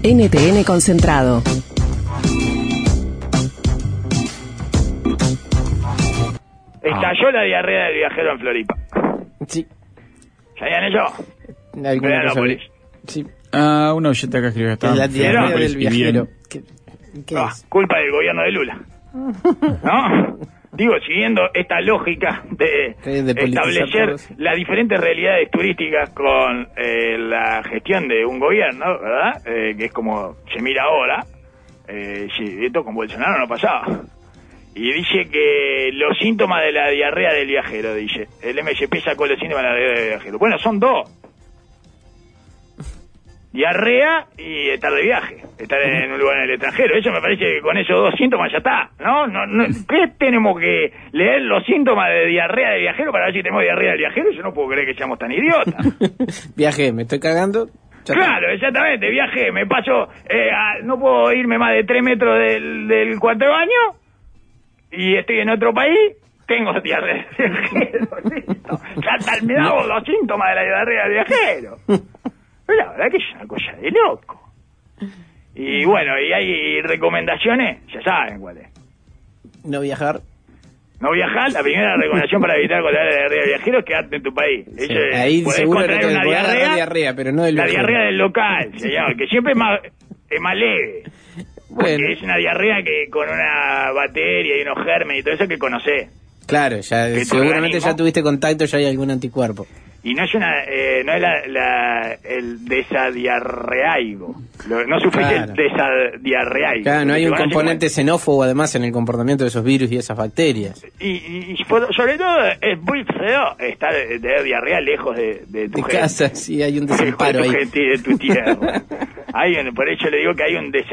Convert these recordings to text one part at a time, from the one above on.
NTN Concentrado. Estalló la diarrea del viajero en Floripa. Sí. ¿Sabían eso? Alguna cosa Verópolis. sí. Un oyente acá escribió que estaba La en diarrea Verópolis del y bien. viajero. ¿Qué es? Culpa del gobierno de Lula. ¿No? Digo, siguiendo esta lógica de politizar establecer todos. las diferentes realidades turísticas con la gestión de un gobierno, ¿verdad? Que es como se mira ahora. Sí, esto con Bolsonaro no pasaba. Y dice que los síntomas de la diarrea del viajero, dice. El MSP sacó los síntomas de la diarrea del viajero. Bueno, son dos. Diarrea y estar de viaje, estar en un lugar en el extranjero. Eso me parece que con esos dos síntomas ya está, ¿no? ¿Qué tenemos que leer los síntomas de diarrea del viajero para ver si tenemos diarrea del viajero? Yo no puedo creer que seamos tan idiotas. Viaje, me estoy cagando. Claro, exactamente, viaje, me paso, no puedo irme más de 3 metros del cuarto de baño y estoy en otro país, tengo diarrea del viajero, listo. Ya terminamos los síntomas de la diarrea del viajero. Pero la verdad que es una cosa de loco. Y bueno, y hay recomendaciones, ya saben cuáles. No viajar. No viajar, la primera recomendación para evitar contraer la diarrea del viajero es quedarte en tu país. Sí, Eso es, ahí podés seguro contraer que una podés agarrar diarrea, pero no del la viajero. diarrea del local, señor, que siempre es más leve. Porque Bueno. es una diarrea que con una bacteria y unos gérmenes y todo eso que conocés. Claro, ya Que tu seguramente organismo- ya tuviste contacto, ya hay algún anticuerpo. Y no es no es el desadiarreigo. No sufrís el desadiarreigo. Claro, no hay un Te conocen componente xenófobo además en el comportamiento de esos virus y esas bacterias. Y sobre todo es muy feo estar de diarrea lejos de tu De gente. casa, sí, hay un desamparo Lejos de tu ahí. gente y de tu tierra. Por eso le digo que hay un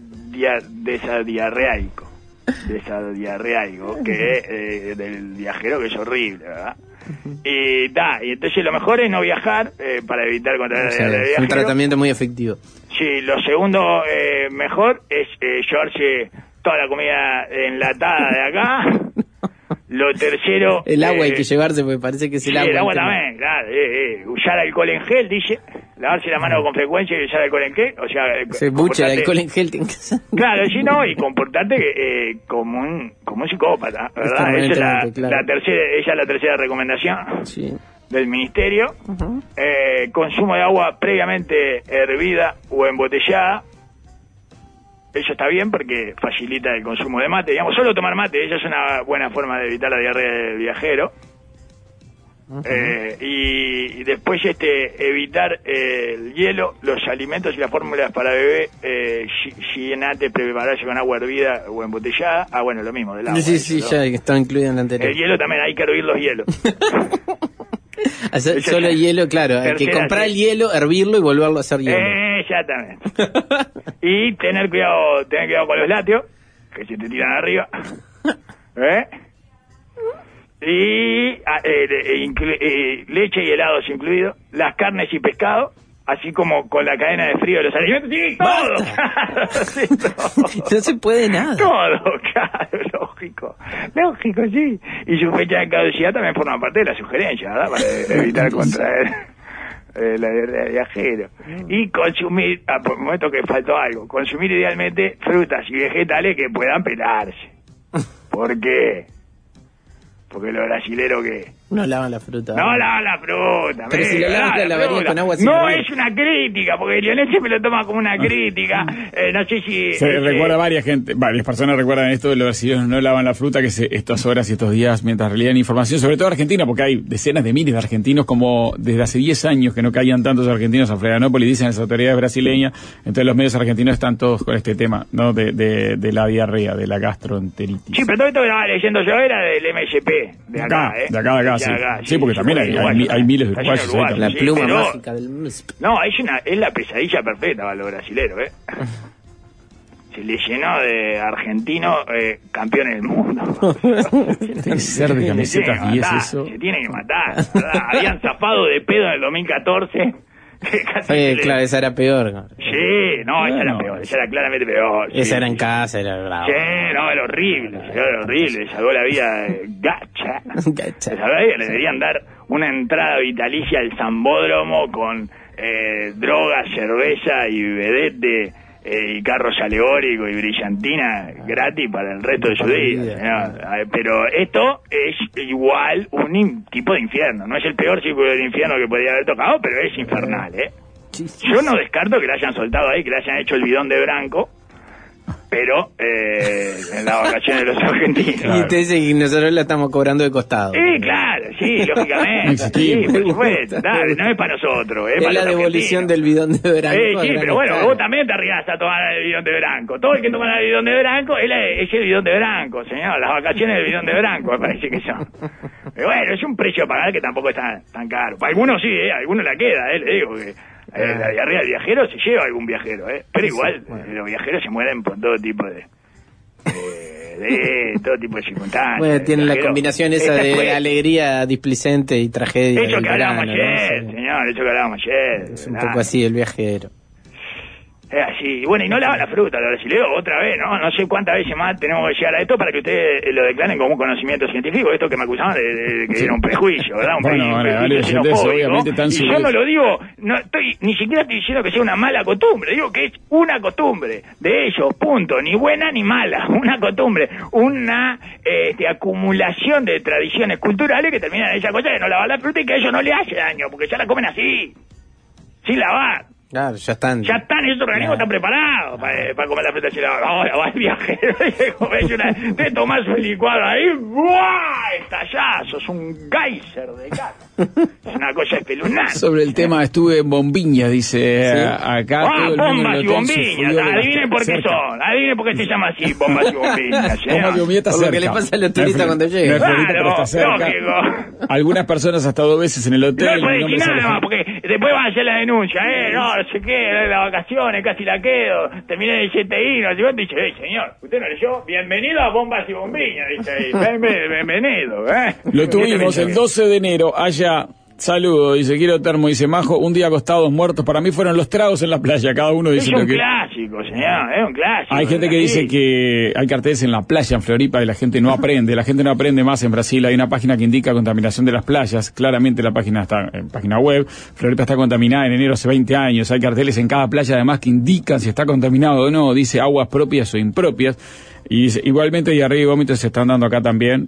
desadiarreico. Desadiarreigo, que del viajero, que es horrible, ¿verdad? Y entonces lo mejor es no viajar para evitar contraer O la sea, diarrea del es un viajero. tratamiento muy efectivo. Sí, lo segundo mejor es llevarse toda la comida enlatada de acá. Lo tercero... El agua hay que llevarse porque parece que es el sí, agua. el agua tema. también, claro. Usar alcohol en gel, dice. Lavarse la mano con frecuencia y usar alcohol en gel. O sea, Se bucha el comportarte- alcohol en gel. en casa. Claro, sí, no, y comportarte como un psicópata, ¿verdad? Esa es Permanentemente, claro. esa es la tercera recomendación Sí. del ministerio. Consumo de agua previamente hervida o embotellada. Eso está bien porque facilita el consumo de mate. Digamos, solo tomar mate, esa es una buena forma de evitar la diarrea del viajero. Y después evitar el hielo, los alimentos y las fórmulas para bebé llenate, prepararse con agua hervida o embotellada. Bueno, lo mismo del agua. Sí, sí, eso, ¿no? ya está incluido en la anterior. El hielo también, hay que hervir los hielos. Hacer Esa solo es la hielo, claro. Hay que tercera, comprar sí. el hielo, hervirlo y volverlo a hacer hielo. Exactamente. Y tener cuidado con los lácteos, que se te tiran arriba. Y leche y helados incluidos, las carnes y pescado, así como con la cadena de frío de los alimentos. Sí, todo, claro, sí, todo. No se puede nada. Todo, claro, lógico, sí. Y su fecha de caducidad también forma parte de la sugerencia, ¿verdad? Para evitar contraer la diarrea del viajero. Y consumir, por el momento que faltó algo, consumir idealmente frutas y vegetales que puedan pelarse. ¿Por qué? Porque los brasileros que... No lavan la fruta. No lavan la fruta. Pero si la lavas, la lavarías con agua sin No hervir. es una crítica, porque Lionel siempre lo toma como una crítica. No sé si... Se recuerda varias personas recuerdan esto de los brasileños no lavan la fruta, que estas horas y estos días mientras relían información, sobre todo Argentina, porque hay decenas de miles de argentinos, como desde hace 10 años que no caían tantos argentinos a Florianópolis, dicen las autoridades brasileñas. Entonces los medios argentinos están todos con este tema, ¿no? De la diarrea, de la gastroenteritis. Sí, pero todo esto que estaba leyendo yo era del MSP, de acá, de acá, sí. Sí, porque también hay miles de uruguayos. uruguayos, La sí, pluma pero- mágica del MSP. No, es la pesadilla perfecta para los brasileros, Se le llenó de argentinos campeones del mundo. Tiene que ser de camisetas 10 eso. Se tiene que matar, ¿verdad? Habían zafado de pedo en el 2014. Que casi se le- Claro, esa era peor. ¿No? Sí, no, esa era peor, esa era claramente peor. Sí. Esa era en casa, era bravo. Sí, no, era horrible, le salvó la vida Gacha. Gacha. Le salvó la vida, le deberían dar una entrada vitalicia al Zambódromo con droga, cerveza y vedette y carros alegóricos y brillantina gratis para el resto de su vida, señor. Pero esto es igual un tipo de infierno. No es el peor círculo del infierno que podría haber tocado, pero es infernal, ¿eh? Yo no descarto que le hayan soltado ahí, que le hayan hecho el bidón de Branco, pero en las vacaciones de los argentinos. Y usted dice que nosotros la estamos cobrando de costado. Claro, sí, lógicamente. Sí, por supuesto. Dale, no es para nosotros. Es para la devolución del bidón de Branco. Sí, pero bueno, vos también te arriesgas a tomar el bidón de Branco. Todo el que toma el bidón de Branco es el bidón de Branco, señor. Las vacaciones del bidón de Branco me parece que son. Pero bueno, es un precio a pagar que tampoco es tan caro. Para algunos sí, a algunos la queda, le digo que... la diarrea del viajero se lleva algún viajero, pero igual los viajeros se mueren por todo tipo de todo tipo de circunstancias. Bueno, tienen la combinación esa de alegría displicente y tragedia. Eso que hablábamos ayer, señor, eso que hablábamos ayer. Es un poco así el viajero. Es así. Y bueno, y no lavan la fruta, los brasileños, otra vez, ¿no? No sé cuántas veces más tenemos que llegar a esto para que ustedes lo declaren como un conocimiento científico, esto que me acusaban de que era un prejuicio, ¿verdad? Un prejuicio xenofóbico. Y yo no lo digo, ni siquiera estoy diciendo que sea una mala costumbre, digo que es una costumbre de ellos, punto, ni buena ni mala, una costumbre, una acumulación de tradiciones culturales que terminan en esa cosa de no lavar la fruta y que a ellos no les hace daño, porque ya la comen así, sin lavar. Claro, ya están, esos organismos están preparados para comer la fruta sin lavar. Ahora va el viajero y te tomás un licuado ahí, ¡buah! Estallás, sos un geyser de cara. Es una cosa espeluznante. Sobre el tema, estuve en Bombiña, dice acá. Bombas y Bombiñas, adivinen por qué son, adivinen por qué se llama así, Bombas y Bombiñas. Bombas y Bombiñas está cerca. Lo que le pasa a los turistas cuando llegan. Claro, lógico. Algunas personas hasta 2 veces en el hotel. No puede decir nada más, porque después van a hacer la denuncia, no sé qué, las vacaciones, casi la quedo, terminé en el GTI, no sé cuánto, y dice, señor, ¿usted no leyó? Bienvenido a Bombas y Bombiñas, dice ahí, bienvenido, Lo tuvimos el 12 de enero, allá, saludo, dice, quiero termo, dice Majo, un día acostados muertos, para mí fueron los tragos en la playa, cada uno dice lo que... Es un clásico, señor, es un clásico. Hay gente que dice que hay carteles en la playa, en Floripa, y la gente no aprende más en Brasil. Hay una página que indica contaminación de las playas, claramente la página está en página web. Floripa está contaminada en enero hace 20 años, hay carteles en cada playa además que indican si está contaminado o no, dice aguas propias o impropias. Y igualmente diarrea y vómitos se están dando acá también,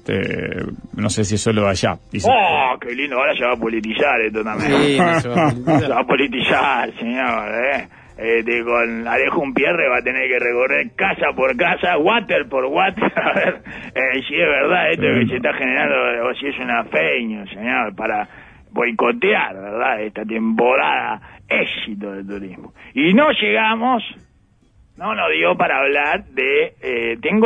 no sé si es solo de allá. Dice. ¡Oh, qué lindo! Ahora se va a politizar esto también. Sí, se va a politizar, señor, con Alejo Unpierre va a tener que recorrer casa por casa, water por water, a ver si es verdad esto que se está generando o si es una fake news, señor, para boicotear, ¿verdad?, esta temporada éxito del turismo. Y no llegamos... No nos dio para hablar de... tengo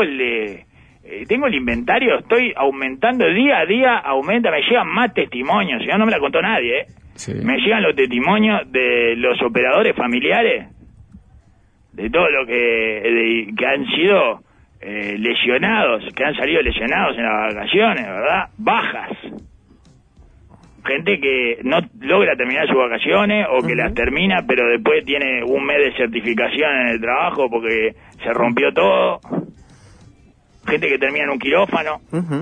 el inventario, estoy aumentando día a día, me llegan más testimonios, ya no me la contó nadie, Sí. Me llegan los testimonios de los operadores familiares, de todo lo que han sido lesionados, que han salido lesionados en las vacaciones, ¿verdad? Bajas. Gente que no logra terminar sus vacaciones o que las termina pero después tiene un mes de certificación en el trabajo porque se rompió todo. Gente que termina en un quirófano.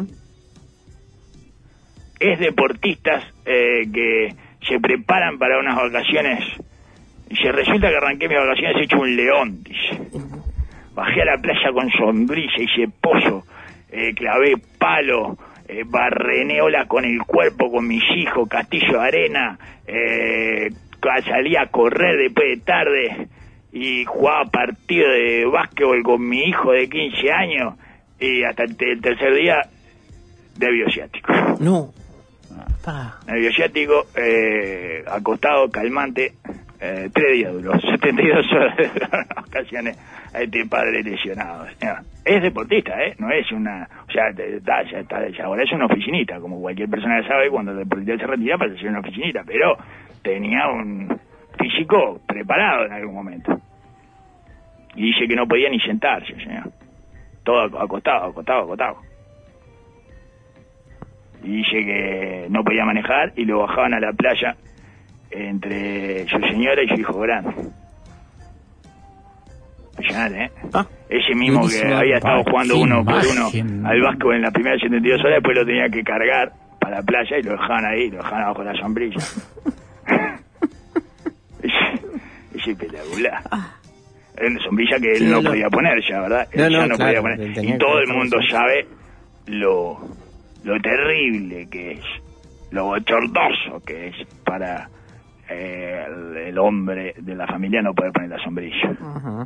Es deportistas que se preparan para unas vacaciones y se resulta que arranqué mis vacaciones hecho un león, dice. Bajé a la playa con sombrilla, hice pozo, clavé palo, barrené ola con el cuerpo con mis hijos, castillo de arena, salí a correr después de tarde y jugaba partido de básquetbol con mi hijo de 15 años y hasta el tercer día nervio ciático. No. Nervio ciático, acostado, calmante, 3 días duró, 72 horas de vacaciones a este padre lesionado. Es deportista, no es una... O sea, ya ahora es una oficinista, como cualquier persona que sabe, cuando el deportista se retira para ser una oficinista, pero tenía un físico preparado en algún momento. Y dice que no podía ni sentarse, señor. Todo acostado. Y dice que no podía manejar y lo bajaban a la playa entre su señora y su hijo grande. Impresionante, Ese mismo que había estado jugando uno por uno al básquetbol en las primeras 72 horas, después lo tenía que cargar para la playa y lo dejaban ahí, lo dejaban abajo de la sombrilla. Es espectacular. sombrilla que él no podía poner ya, ¿verdad? Él ya no podía poner. Y todo el mundo sabe lo terrible que es, lo bochornoso que es para el hombre de la familia no poder poner la sombrilla.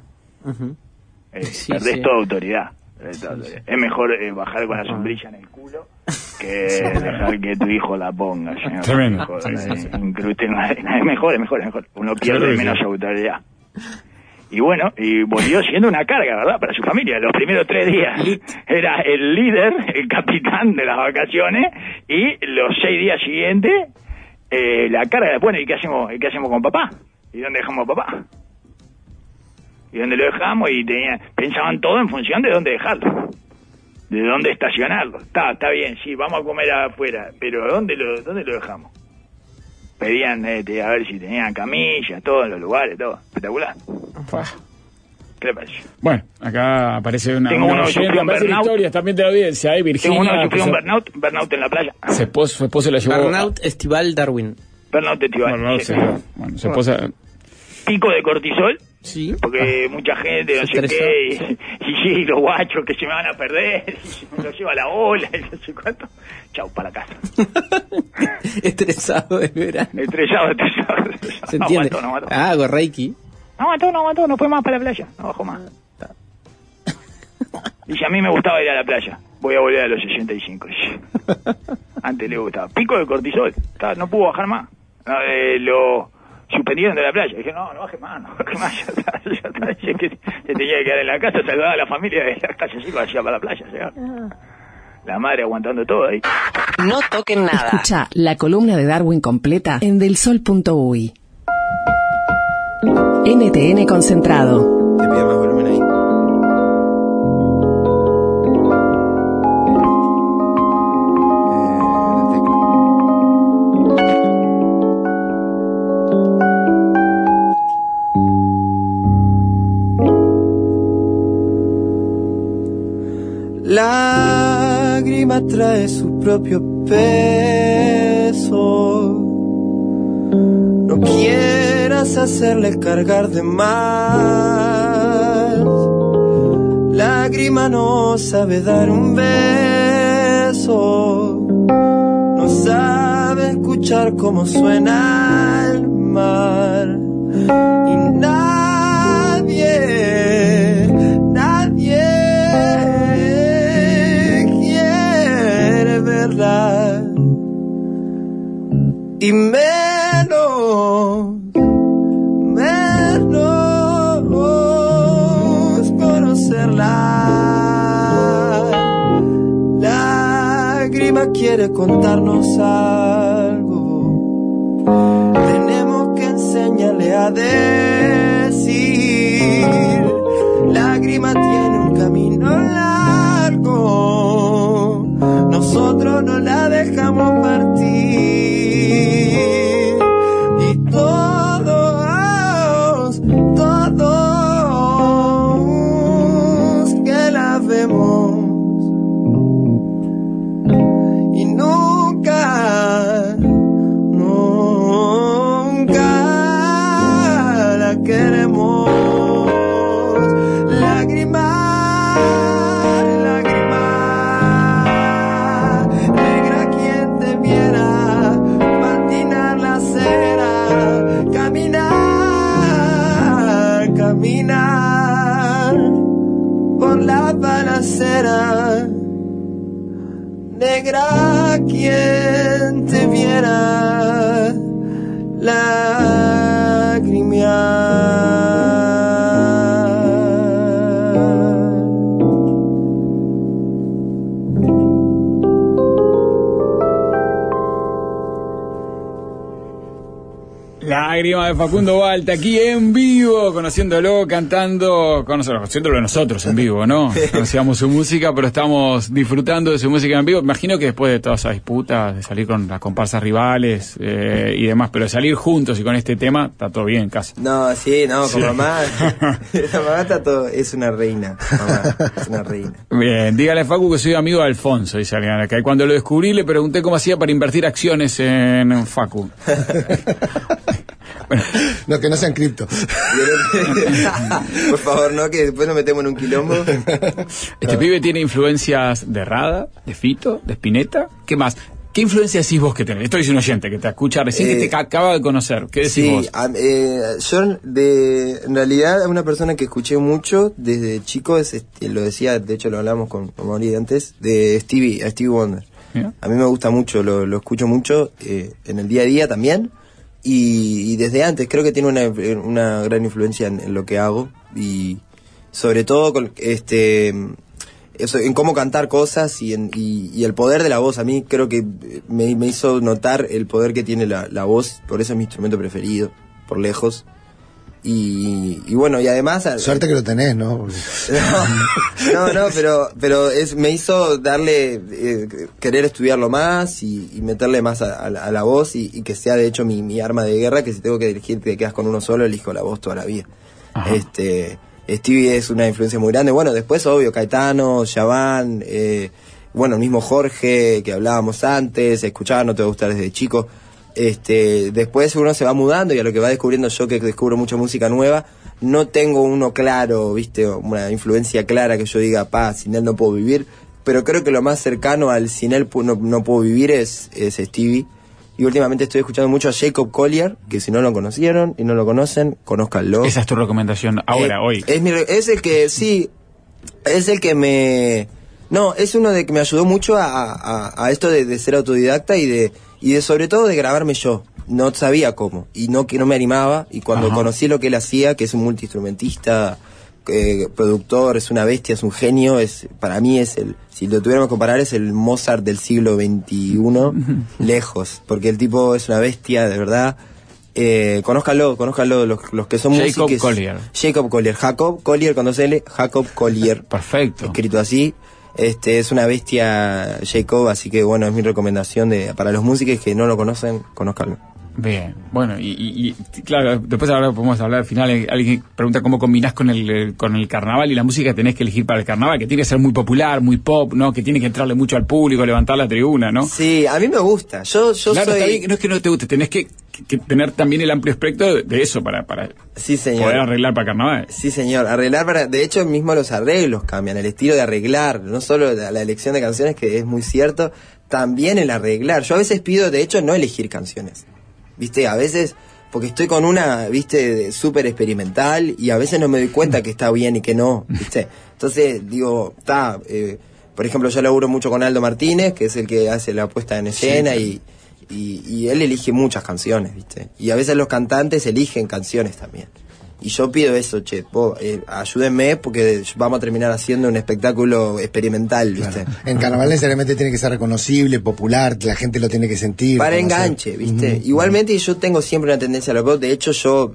Perdés toda autoridad. Es mejor bajar con la sombrilla en el culo que dejar que tu hijo la ponga. Tremendo. Es mejor. Uno pierde menos autoridad. Y bueno, y volvió siendo una carga, ¿verdad? Para su familia. Los primeros 3 días era el líder, el capitán de las vacaciones, y los 6 días siguientes, la carga. Bueno, ¿y qué hacemos con papá? ¿Y dónde dejamos a papá? ¿Y dónde lo dejamos? Y pensaban todo en función de dónde dejarlo, de dónde estacionarlo. Está bien, sí, vamos a comer afuera, pero ¿dónde lo dejamos? Pedían a ver si tenían camillas, todos los lugares, todo. Espectacular. ¿Qué le parece? Bueno, acá aparece una burnout. Historias también de la audiencia, Virginia. Tengo uno que sufrió un burnout en la playa. Su esposa la llevó... Burnout estival Darwin. Burnout estival. Bueno, su esposa... Pico de cortisol. Sí. Porque mucha gente, no sé qué, y los guachos que se me van a perder, y me lo lleva la ola, y no sé cuánto. Chau, para la casa. Estresado de verano. Estresado. Se entiende. No mató. Hago Reiki. No mató, no fue más para la playa, no bajó más. Dice, a mí me gustaba ir a la playa, voy a volver a los 65. Antes le gustaba. Pico de cortisol, no pudo bajar más. Lo suspendieron de la playa. Dije, no baje más, ya está. Dije que se tenía que quedar en la casa, saludaba a la familia de la calle, así vaya para la playa. La madre aguantando todo ahí. No toquen nada. Escucha la columna de Darwin completa en delsol.uy. NTN concentrado. Te pido más volumen ahí. Lágrima trae su propio peso. No quieras hacerle cargar de más. Lágrima no sabe dar un beso. No sabe escuchar cómo suena el mar. Y nadie quiere verla. Y menos conocerla. Lágrima quiere contarnos algo. Tenemos que enseñarle a decir. Lágrima tiene un camino largo. Nosotros no la dejamos partir. Y nunca la queremos. Lágrima, negra quien te viera patinar la acera, caminar por la balacera. Negra quien te viera lagrimear. Lágrima de Facundo Balta, aquí en vivo, conociéndolo, cantando, conociéndolo nosotros en vivo, ¿no? Conocíamos su música, pero estamos disfrutando de su música en vivo. Imagino que después de todas esas disputas, de salir con las comparsas rivales y demás, pero de salir juntos y con este tema, está todo bien en casa. No, sí, con mamá. La mamá está todo, es una reina, mamá, es una reina. Bien, dígale a Facu que soy amigo de Alfonso, dice alguien acá. Y cuando lo descubrí le pregunté cómo hacía para invertir acciones en Facu. Bueno, no, que no sean cripto. Por favor, no, que después nos metemos en un quilombo. Este pibe tiene influencias de Rada, de Fito, de Spinetta. ¿Qué más? ¿Qué influencia decís vos que tenés? Esto dice un oyente que te escucha recién, que te acaba de conocer. ¿Qué decís vos? Yo, en realidad, una persona que escuché mucho desde chico, lo decía, de hecho lo hablamos con Mauri antes, a Stevie Wonder. ¿Yeah? A mí me gusta mucho, lo escucho mucho en el día a día también, y desde antes creo que tiene una gran influencia en lo que hago, y sobre todo con eso, en cómo cantar cosas y el poder de la voz. A mí creo que me hizo notar el poder que tiene la voz, por eso es mi instrumento preferido, por lejos. Y bueno, y además... Suerte que lo tenés, ¿no? pero me hizo darle, querer estudiarlo más y meterle más a la voz y que sea de hecho mi arma de guerra, que si tengo que elegir, te quedas con uno solo, elijo la voz toda la vida. Ajá. Stevie es una influencia muy grande. Bueno, después, obvio, Caetano, Yaván, bueno, el mismo Jorge, que hablábamos antes, escuchaba No Te Va a Gustar desde chico. Después uno se va mudando y a lo que va descubriendo, yo que descubro mucha música nueva, no tengo uno claro, ¿viste? Una influencia clara que yo diga, sin él no puedo vivir. Pero creo que lo más cercano al sin él no puedo vivir es Stevie. Y últimamente estoy escuchando mucho a Jacob Collier, que si no lo conocieron y no lo conocen, conózcanlo. Esa es tu recomendación ahora, hoy. Es el que, sí, es el que es uno de que me ayudó mucho a esto de ser autodidacta y de sobre todo de grabarme yo. No sabía cómo, y que no me animaba, y cuando conocí lo que él hacía, que es un multiinstrumentista, productor, es una bestia, es un genio, para mí si lo tuviéramos que comparar, es el Mozart del siglo XXI, lejos, porque el tipo es una bestia, de verdad. Conózcanlo, los que son músicos. Jacob Collier con 2 L, Jacob Collier. Perfecto. Escrito así. Es una bestia Jacob, así que bueno, es mi recomendación para los músicos que no lo conocen, conózcanlo. Bien, bueno, y claro, después ahora podemos hablar al final. Alguien pregunta cómo combinás con el carnaval y la música que tenés que elegir para el carnaval, que tiene que ser muy popular, muy pop, ¿no? Que tiene que entrarle mucho al público, levantar la tribuna, ¿no? Sí, a mí me gusta. Yo claro, soy... Está bien, no es que no te guste, tenés que tener también el amplio espectro de eso para sí, señor, poder arreglar para carnaval. Sí, señor, de hecho mismo los arreglos cambian, el estilo de arreglar, no solo la elección de canciones, que es muy cierto, también el arreglar. Yo a veces pido, de hecho, no elegir canciones, ¿viste? A veces, porque estoy con una, ¿viste?, súper experimental, y a veces no me doy cuenta que está bien y que no, ¿viste? Entonces, digo, por ejemplo, yo laburo mucho con Aldo Martínez, que es el que hace la puesta en escena, sí, y él elige muchas canciones, ¿viste? Y a veces los cantantes eligen canciones también. Y yo pido eso, ayúdenme, porque vamos a terminar haciendo un espectáculo experimental, ¿viste? Claro. En carnaval necesariamente tiene que ser reconocible, popular, la gente lo tiene que sentir. Para enganche, ¿viste? Igualmente yo tengo siempre una tendencia a lo pop. De hecho yo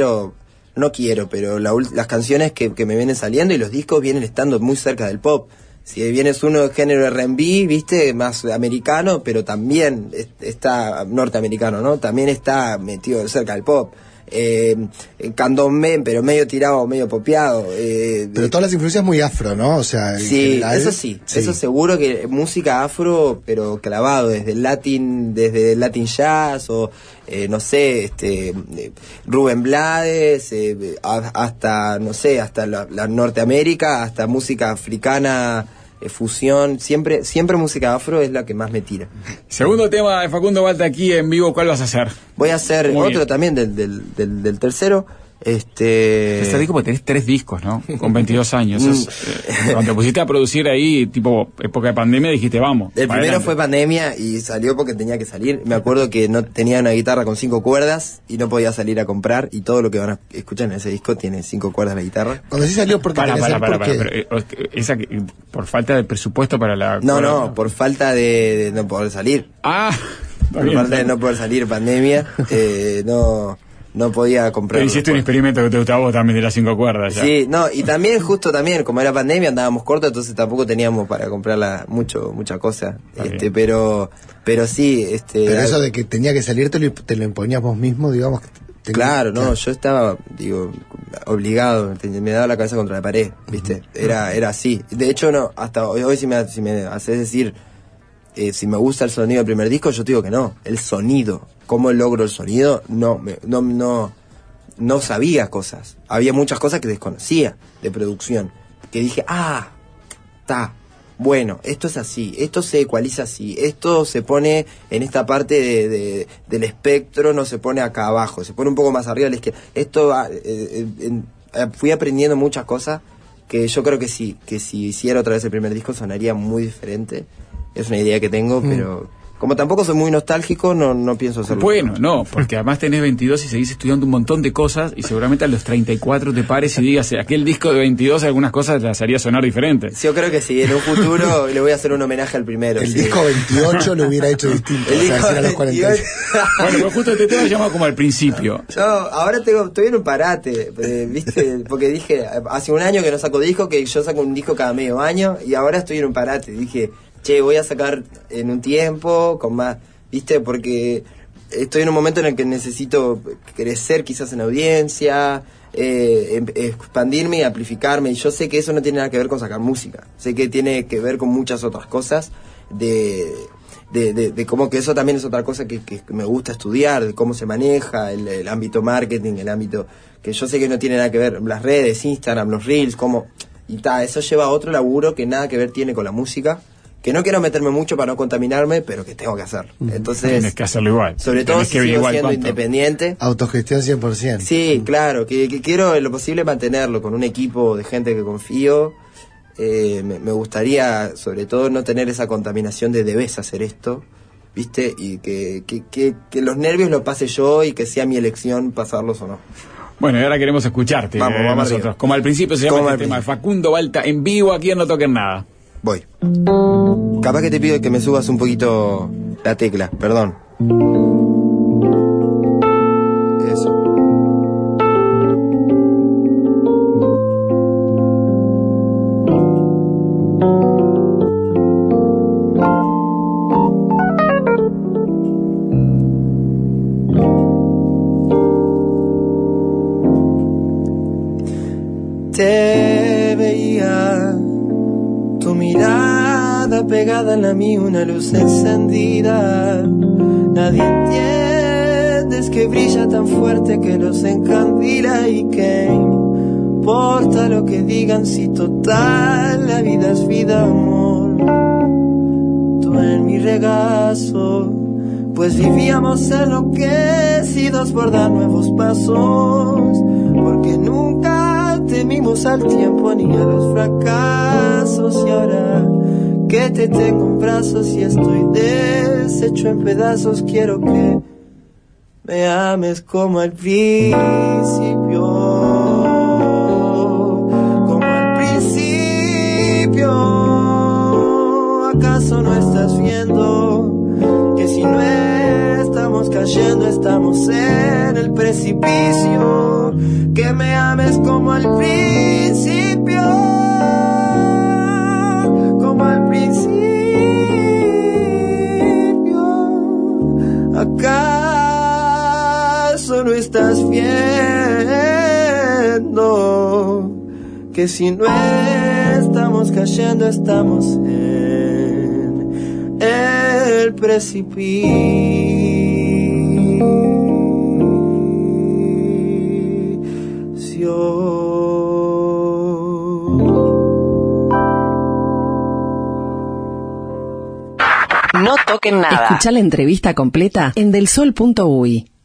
pero las canciones que me vienen saliendo y los discos vienen estando muy cerca del pop. Si vienes uno de género R&B, ¿viste?, más americano, pero también está norteamericano, ¿no? También está metido cerca del pop. Candombe, pero medio tirado, medio popeado. Pero todas las influencias muy afro, ¿no? O sea, sí, general, eso seguro, que música afro, pero clavado desde el Latin jazz, o no sé, Rubén Blades, hasta, no sé, hasta la Norteamérica, hasta música africana, fusión, siempre música afro es la que más me tira. Segundo tema de Facundo Balta aquí en vivo, ¿cuál vas a hacer? Voy a hacer otro también del tercero. Este disco, porque tenés 3 discos, ¿no? Con 22 años. Cuando te pusiste a producir ahí, tipo época de pandemia, dijiste, vamos. El primero fue pandemia y salió porque tenía que salir. Me acuerdo que no tenía una guitarra con 5 cuerdas y no podía salir a comprar, y todo lo que van a escuchar en ese disco tiene 5 cuerdas la guitarra. Cuando sí salió, porque por falta de presupuesto para la... No, por falta de no poder salir. Por falta de no poder salir, pandemia, no podía comprar. Pero hiciste un experimento que te gustaba a vos también de las 5 cuerdas ya. Sí, no, y también, como era pandemia, andábamos cortos, entonces tampoco teníamos para comprarla mucha cosa. Pero sí, Pero eso de que tenía que salir, te lo imponías vos mismo, digamos. Claro, no, yo estaba, obligado, me daba la cabeza contra la pared, ¿viste? Era así. De hecho, no, hasta hoy si me haces decir, si me gusta el sonido del primer disco, yo te digo que no, el sonido. cómo logro el sonido, no sabía cosas. Había muchas cosas que desconocía de producción, que dije, bueno, esto es así, esto se ecualiza así, esto se pone en esta parte del espectro, no se pone acá abajo, se pone un poco más arriba de la izquierda. Esto, fui aprendiendo muchas cosas que yo creo que si hiciera otra vez el primer disco sonaría muy diferente. Es una idea que tengo, pero como tampoco soy muy nostálgico, no pienso hacerlo. Bueno, no, porque además tenés 22 y seguís estudiando un montón de cosas y seguramente a los 34 te pares y digas, aquel disco de 22 algunas cosas las haría sonar diferentes. Sí, yo creo que sí, en un futuro le voy a hacer un homenaje al primero. El disco 28 lo hubiera hecho distinto. El disco 28. Bueno, pero justo este tema se llama como al principio. Yo ahora estoy en un parate, ¿viste? Porque dije, hace un año que no saco disco, que yo saco un disco cada medio año, y ahora estoy en un parate. Dije, voy a sacar en un tiempo, con más, ¿viste? Porque estoy en un momento en el que necesito crecer quizás en audiencia, expandirme y amplificarme, y yo sé que eso no tiene nada que ver con sacar música, sé que tiene que ver con muchas otras cosas, de cómo que eso también es otra cosa que me gusta estudiar, de cómo se maneja el ámbito marketing, el ámbito que yo sé que no tiene nada que ver, las redes, Instagram, los reels, eso lleva a otro laburo que nada que ver tiene con la música, que no quiero meterme mucho para no contaminarme, pero que tengo que hacerlo. Entonces, tienes que hacerlo igual. Sobre todo si sigo siendo independiente. Autogestión 100%. Sí, claro, que quiero en lo posible mantenerlo con un equipo de gente que confío. Me gustaría, sobre todo, no tener esa contaminación de debes hacer esto, ¿viste? Y que los nervios los pase yo y que sea mi elección pasarlos o no. Bueno, y ahora queremos escucharte. Vamos nosotros. arriba. Como al principio se llama este tema de Facundo Balta en vivo, aquí en No Toquen Nada. Voy. Capaz que te pido que me subas un poquito la tecla, perdón. Eso. Te veía, tu mirada pegada en la mía, una luz encendida. Nadie entiende, es que brilla tan fuerte que los encandila. Y que importa lo que digan si total la vida es vida, amor. Tú en mi regazo, pues vivíamos enloquecidos por dar nuevos pasos, porque nunca temimos al tiempo ni a los fracasos. Y ahora que te tengo en brazos y estoy deshecho en pedazos, quiero que me ames como al principio, como al principio. ¿Acaso no estás viendo que si no estamos cayendo estamos en el precipicio? Que me ames como al principio, como al principio. ¿Acaso no estás viendo que si no estamos cayendo estamos en el precipicio? No toquen nada. Escucha la entrevista completa en delsol.uy.